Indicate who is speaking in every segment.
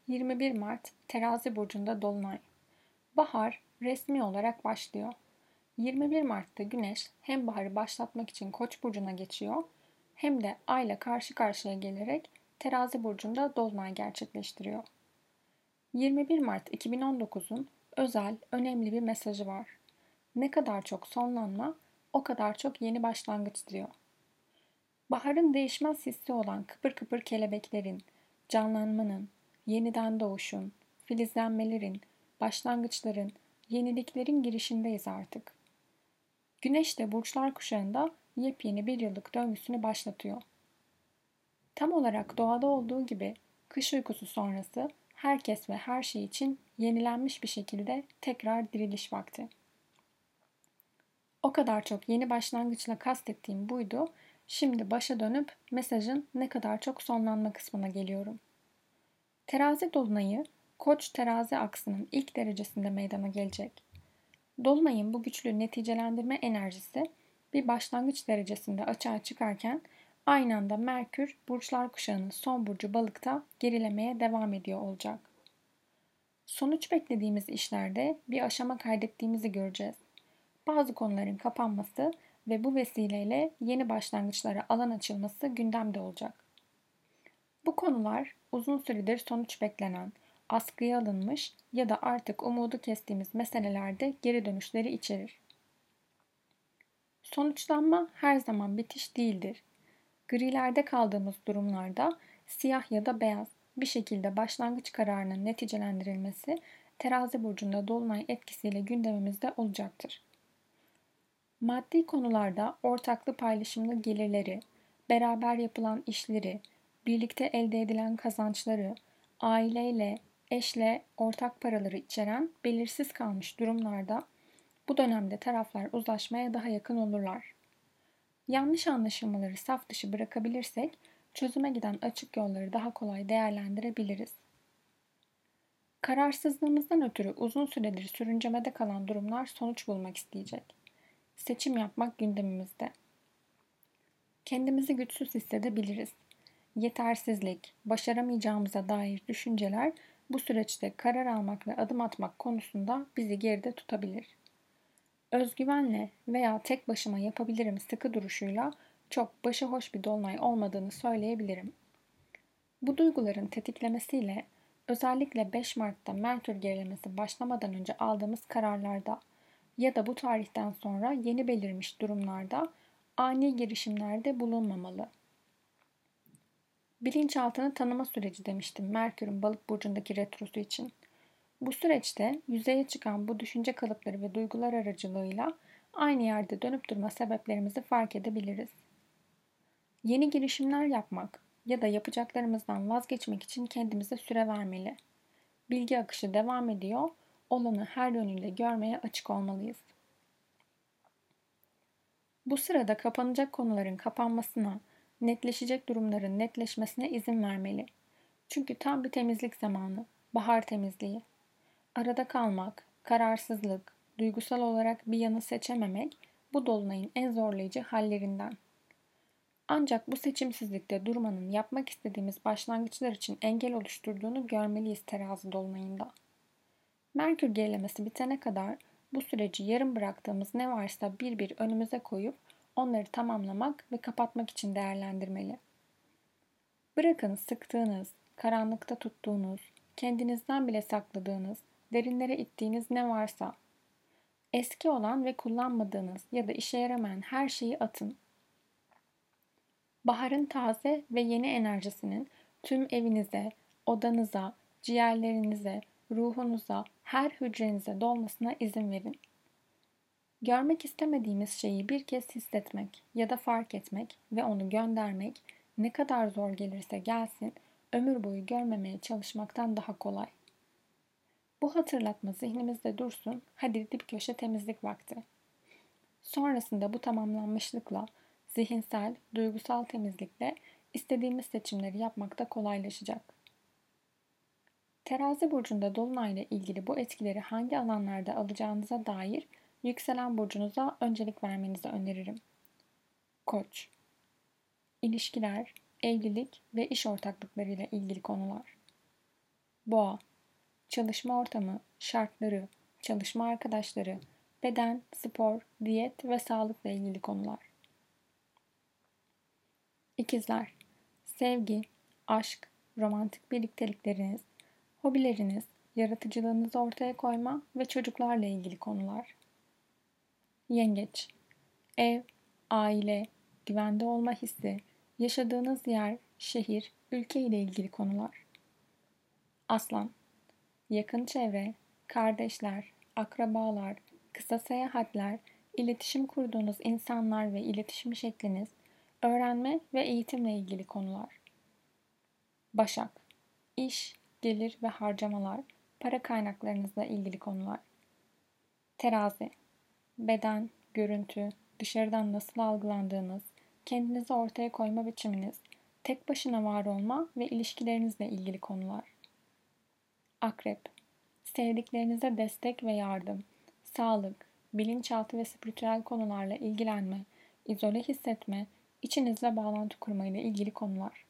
Speaker 1: 21 Mart Terazi burcunda dolunay. Bahar resmi olarak başlıyor. 21 Mart'ta Güneş hem baharı başlatmak için Koç burcuna geçiyor hem de Ay'la karşı karşıya gelerek Terazi burcunda dolunay gerçekleştiriyor. 21 Mart 2019'un özel, önemli bir mesajı var. Ne kadar çok sonlanma, o kadar çok yeni başlangıç diyor. Baharın değişmez hissi olan kıpır kıpır kelebeklerin, canlanmanın, yeniden doğuşun, filizlenmelerin, başlangıçların, yeniliklerin girişindeyiz artık. Güneş de burçlar kuşağında yepyeni bir yıllık döngüsünü başlatıyor. Tam olarak doğada olduğu gibi kış uykusu sonrası herkes ve her şey için yenilenmiş bir şekilde tekrar diriliş vakti. O kadar çok yeni başlangıçla kastettiğim buydu. Şimdi başa dönüp mesajın ne kadar çok sonlanma kısmına geliyorum. Terazi dolunayı Koç terazi aksının ilk derecesinde meydana gelecek. Dolunayın bu güçlü neticelendirme enerjisi bir başlangıç derecesinde açığa çıkarken aynı anda Merkür burçlar kuşağının son burcu balıkta gerilemeye devam ediyor olacak. Sonuç beklediğimiz işlerde bir aşama kaydettiğimizi göreceğiz. Bazı konuların kapanması ve bu vesileyle yeni başlangıçlara alan açılması gündemde olacak. Bu konular uzun süredir sonuç beklenen, askıya alınmış ya da artık umudu kestiğimiz meselelerde geri dönüşleri içerir. Sonuçlanma her zaman bitiş değildir. Grilerde kaldığımız durumlarda siyah ya da beyaz bir şekilde başlangıç kararının neticelendirilmesi Terazi burcunda dolunay etkisiyle gündemimizde olacaktır. Maddi konularda ortaklı paylaşımlı gelirleri, beraber yapılan işleri, birlikte elde edilen kazançları, aileyle, eşle ortak paraları içeren belirsiz kalmış durumlarda bu dönemde taraflar uzlaşmaya daha yakın olurlar. Yanlış anlaşılmaları saf dışı bırakabilirsek çözüme giden açık yolları daha kolay değerlendirebiliriz. Kararsızlığımızdan ötürü uzun süredir sürüncemede kalan durumlar sonuç bulmak isteyecek. Seçim yapmak gündemimizde. Kendimizi güçsüz hissedebiliriz. Yetersizlik, başaramayacağımıza dair düşünceler bu süreçte karar almak ve adım atmak konusunda bizi geride tutabilir. Özgüvenle veya tek başıma yapabilirim sıkı duruşuyla çok başıboş bir dolunay olmadığını söyleyebilirim. Bu duyguların tetiklemesiyle özellikle 5 Mart'ta Merkür gerilemesi başlamadan önce aldığımız kararlarda ya da bu tarihten sonra yeni belirmiş durumlarda ani girişimlerde bulunmamalı. Bilinçaltını tanıma süreci demiştim Merkür'ün Balık burcundaki retrosu için. Bu süreçte yüzeye çıkan bu düşünce kalıpları ve duygular aracılığıyla aynı yerde dönüp durma sebeplerimizi fark edebiliriz. Yeni girişimler yapmak ya da yapacaklarımızdan vazgeçmek için kendimize süre vermeli. Bilgi akışı devam ediyor, olanı her yönüyle görmeye açık olmalıyız. Bu sırada kapanacak konuların kapanmasına, netleşecek durumların netleşmesine izin vermeli. Çünkü tam bir temizlik zamanı, bahar temizliği. Arada kalmak, kararsızlık, duygusal olarak bir yanı seçememek bu dolunayın en zorlayıcı hallerinden. Ancak bu seçimsizlikte durmanın yapmak istediğimiz başlangıçlar için engel oluşturduğunu görmeliyiz terazi dolunayında. Merkür gerilemesi bitene kadar bu süreci yarım bıraktığımız ne varsa bir bir önümüze koyup onları tamamlamak ve kapatmak için değerlendirmeli. Bırakın sıktığınız, karanlıkta tuttuğunuz, kendinizden bile sakladığınız, derinlere ittiğiniz ne varsa, eski olan ve kullanmadığınız ya da işe yaramayan her şeyi atın. Baharın taze ve yeni enerjisinin tüm evinize, odanıza, ciğerlerinize, ruhunuza, her hücrenize dolmasına izin verin. Görmek istemediğimiz şeyi bir kez hissetmek ya da fark etmek ve onu göndermek ne kadar zor gelirse gelsin, ömür boyu görmemeye çalışmaktan daha kolay. Bu hatırlatma zihnimizde dursun, hadi dip köşe temizlik vakti. Sonrasında bu tamamlanmışlıkla, zihinsel, duygusal temizlikle istediğimiz seçimleri yapmak da kolaylaşacak. Terazi burcunda dolunayla ilgili bu etkileri hangi alanlarda alacağınıza dair yükselen burcunuza öncelik vermenizi öneririm. Koç, ilişkiler, evlilik ve iş ortaklıklarıyla ilgili konular. Boğa, çalışma ortamı, şartları, çalışma arkadaşları, beden, spor, diyet ve sağlıkla ilgili konular. İkizler, sevgi, aşk, romantik birliktelikleriniz, hobileriniz, yaratıcılığınızı ortaya koyma ve çocuklarla ilgili konular. Yengeç, ev, aile, güvende olma hissi, yaşadığınız yer, şehir, ülke ile ilgili konular. Aslan, yakın çevre, kardeşler, akrabalar, kısa seyahatler, iletişim kurduğunuz insanlar ve iletişim şekliniz, öğrenme ve eğitimle ilgili konular. Başak, iş, gelir ve harcamalar, para kaynaklarınızla ilgili konular. Terazi, beden, görüntü, dışarıdan nasıl algılandığınız, kendinizi ortaya koyma biçiminiz, tek başına var olma ve ilişkilerinizle ilgili konular. Akrep, sevdiklerinize destek ve yardım, sağlık, bilinçaltı ve spiritüel konularla ilgilenme, izole hissetme, içinizle bağlantı kurma ile ilgili konular.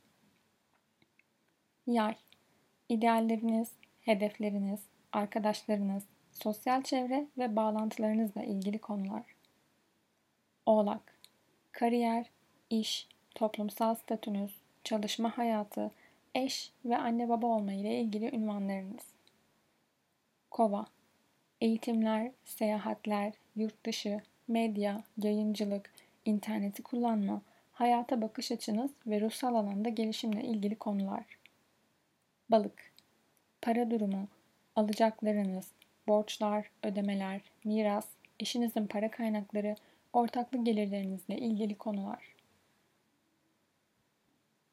Speaker 1: Yay, idealleriniz, hedefleriniz, arkadaşlarınız, sosyal çevre ve bağlantılarınızla ilgili konular. Oğlak, kariyer, iş, toplumsal statünüz, çalışma hayatı, eş ve anne baba olma ile ilgili ünvanlarınız. Kova, eğitimler, seyahatler, yurt dışı, medya, yayıncılık, interneti kullanma, hayata bakış açınız ve ruhsal alanda gelişimle ilgili konular. Balık, para durumu, alacaklarınız, borçlar, ödemeler, miras, eşinizin para kaynakları, ortaklı gelirlerinizle ilgili konular.